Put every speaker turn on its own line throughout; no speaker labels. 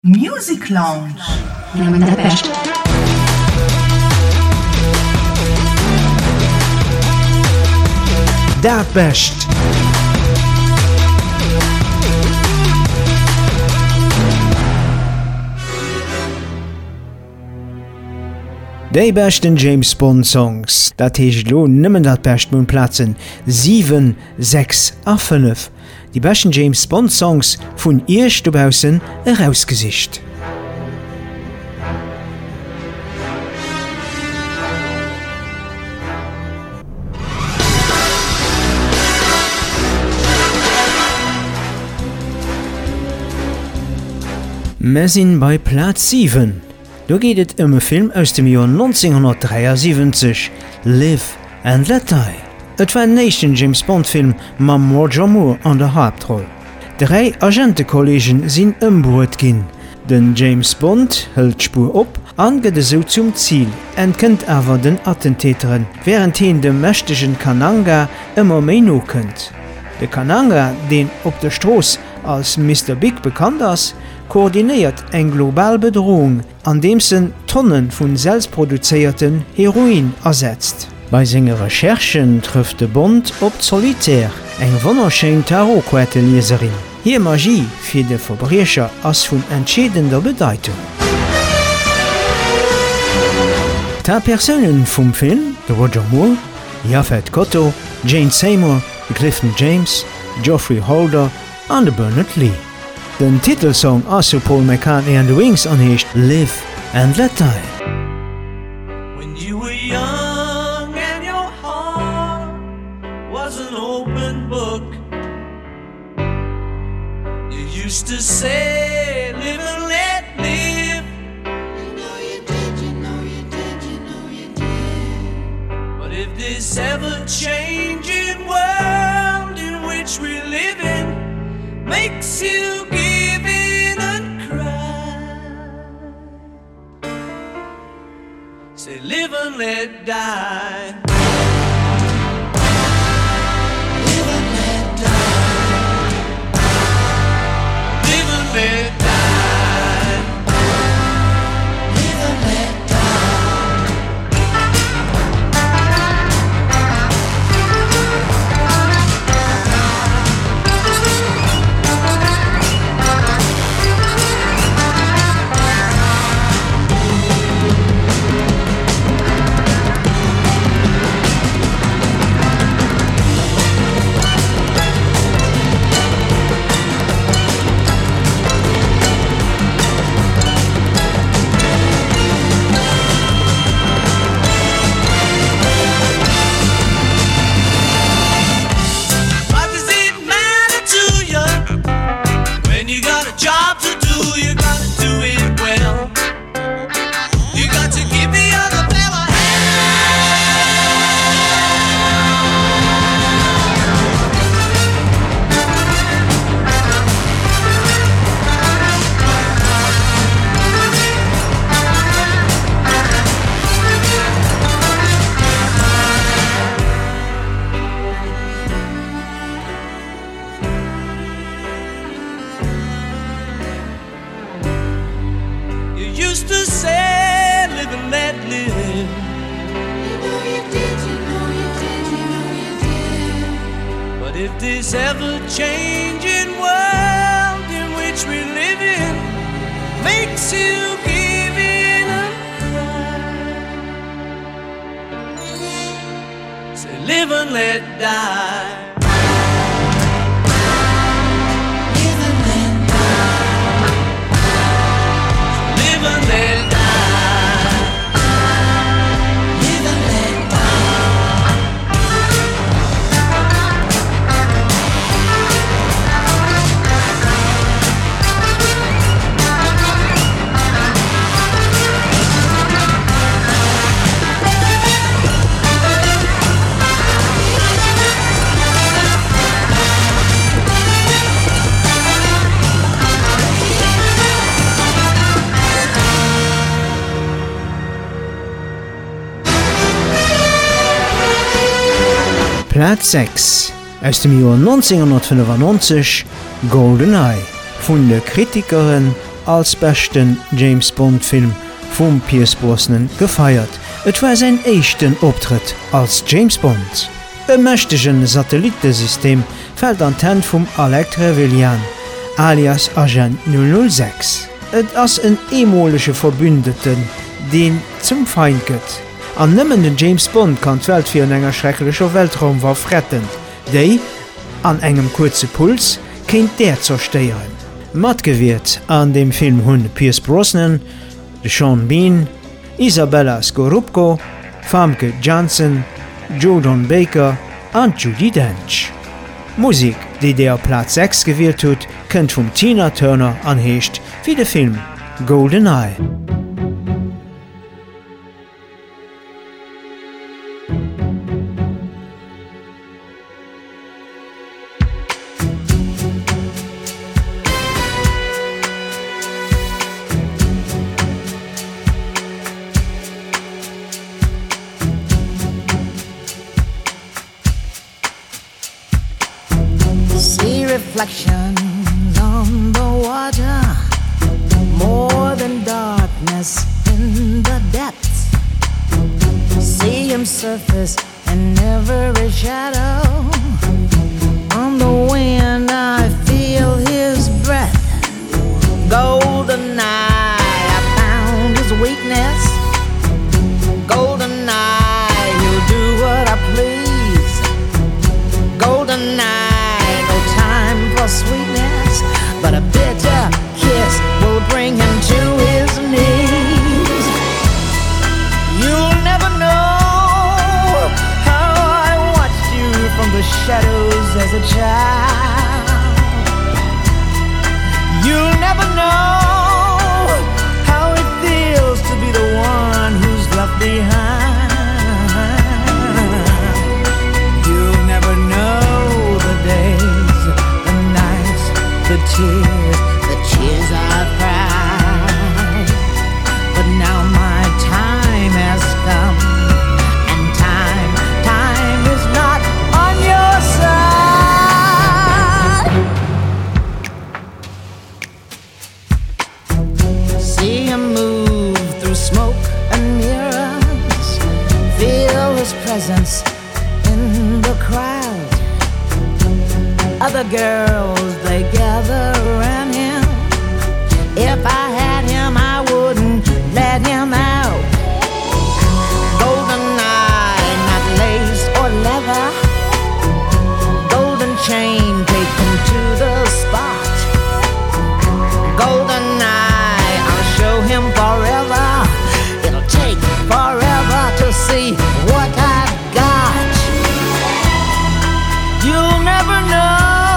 Music Lounge.
Dat best. Déi besten James Bond Songs, dat heech lo nëmmen dat best mun Platzen 7, 6 a 5. Die besten James Bond Songs vun Irschtobausen herausgesicht. Me sinn bei Platz 7. Da geht et e Film aus dem Jahr 1973, Live and Let Die. Et war ein nächsten James Bond-Film mam Roger Moore an der Hauptrolle. 3 Agentekollegen sinn ëmboet ginn. Den James Bond hält Spur op, angeht so zum Ziel, kennt awer den Attentäteren, während hin dem mächtigen Kananga immer méi no kënnt. De Kananga, den op der Stroos als Mr. Big bekannt ass, koordiniert eng global Bedrohung, an dem sen Tonnen vun selbstproduzierten Heroin ersetzt. Bei senger Recherchen trifft de Bond op Solitär, eng wonnerschein Tarotquarte-Leserin. Hier Magie fir de Verbrecher ass vun entscheidender Bedeutung. Ta Personen vum Film, de Roger Moore, Yaphet Kotto, Jane Seymour, Clifton James, Geoffrey Holder an de Bernard Lee. Den Titelsong ass Paul McCartney and the Wings anheescht Live and Let Die.
When you were young and your heart was an open book, you used to say live and let live. You know you did, you know you did, you know you did. But if this ever-changing world in which we live in makes you give in and cry, say live and let die. Live and let die. Live and let die. Live and let die. This ever-changing world in which we live in makes you give in and cry, say live and let die. Live and let die. Live and let die.
Platz 6 aus dem Jahr 1995 GoldenEye vun de Kritikerin als besten James Bond-Film vum Pierce Brosnan gefeiert. Et war sein echten Optritt als James Bond. E mächtegen Satellitesystem fällt an d'Hand vum Alec Trevelyan, alias Agent 006. Et ass en emolesche Verbündeten, den zum Feind gëtt. An nëmmen den James Bond kann d'Welt fir en enger schrecklecher Weltraum war fretten, déi, an engem kurze Puls, kéint der zersteieren. Mat gewirrt an dem Film hunn Pierce Brosnan, de Sean Bean, Isabella Scorupco, Famke Janssen, Jordan Baker an Judi Dench. Musik, die der Platz 6 gewählt huet, kënnt vum Tina Turner anheescht wie de Film GoldenEye.
Reflections on the water, more than darkness in the depths. See him surface in every shadow. On the wind I feel his breath. Golden eye, I found his weakness. Golden eye, he'll do what I please. Golden eye, sweetness, but a bitter kiss will bring him to his knees. You'll never know how I watched you from the shadows as a child. You'll never know how it feels to be the one who's left behind. You'll never know the days, the tears I've cried. But now my time has come, and time is not on your side. See him move through smoke and mirrors, feel his presence in the crowd. Other girls, they gather around him. If I had him, I wouldn't let him out. Golden eye, not lace or leather. Golden chain, take him to the spot. Golden eye, I'll show him forever. It'll take forever to see what I've got. You'll never know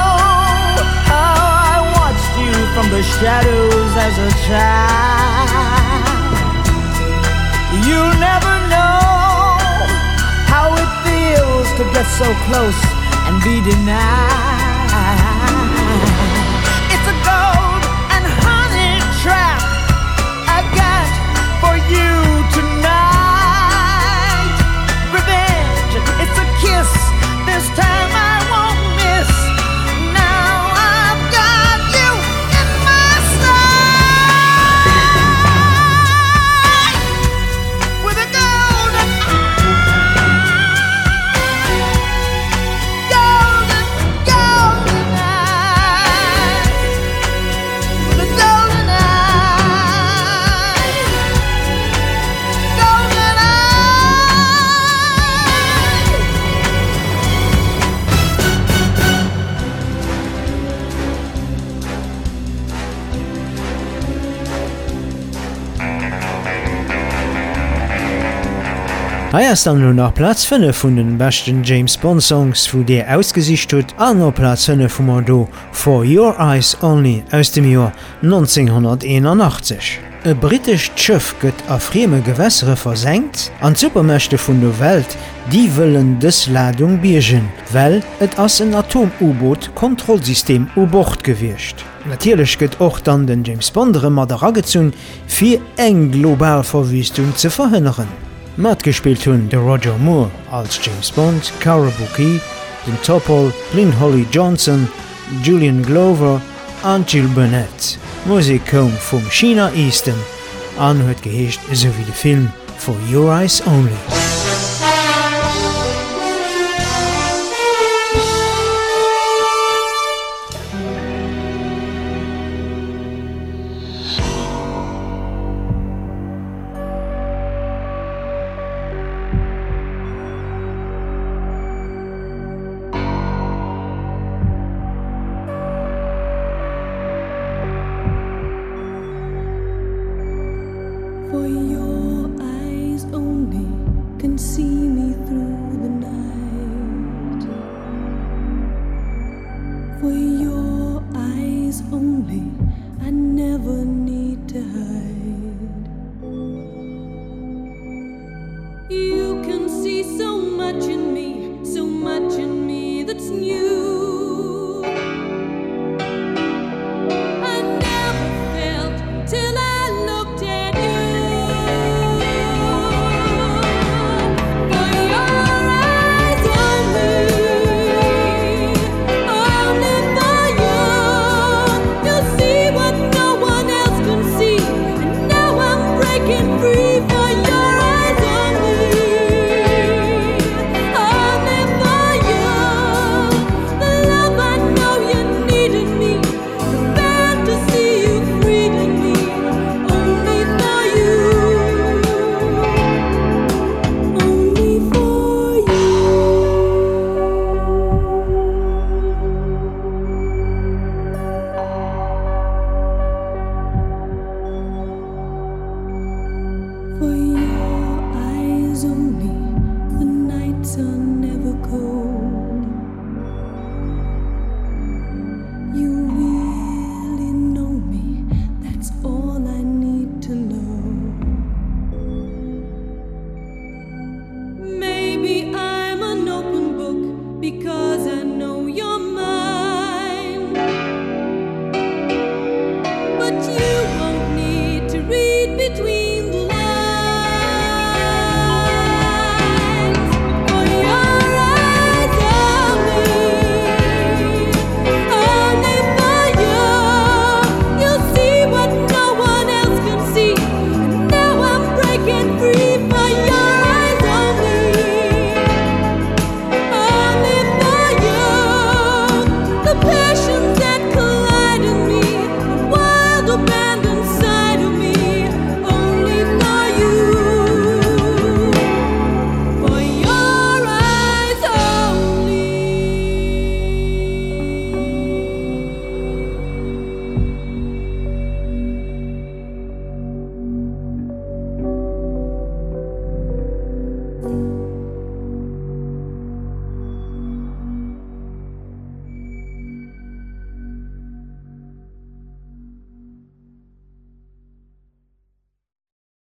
from the shadows as a child. You'll never know how it feels to get so close and be denied. It's a gold and honey trap I got for you tonight. Revenge, it's a kiss, this time I won't miss.
Heiers dann nur nach Platz 5 vun den besten James Bond Songs, wo der ausgesicht huet, an op Platz 5 vum Mordo For Your Eyes Only aus dem Jahr 1981. E britisch Schëff gëtt a frieme Gewässere versenkt, an Supermächte vun der Welt, die wëllen des Ladung biergen, well et ass een Atom-U-Boot-Kontrollsystem u Bord gewircht. Natierlech gëtt och dann den James Bondere mat der Ragezun fir eng global Verwüstung ze verhënneren. Mat gespielt hunn de Roger Moore als James Bond, Cara Bouquet, den Topol, Lynn Holly Johnson, Julian Glover an Jill Burnett. Musik kom vum China Easton an huet geheescht sowie de Film For Your Eyes Only.
For your eyes only can see me through.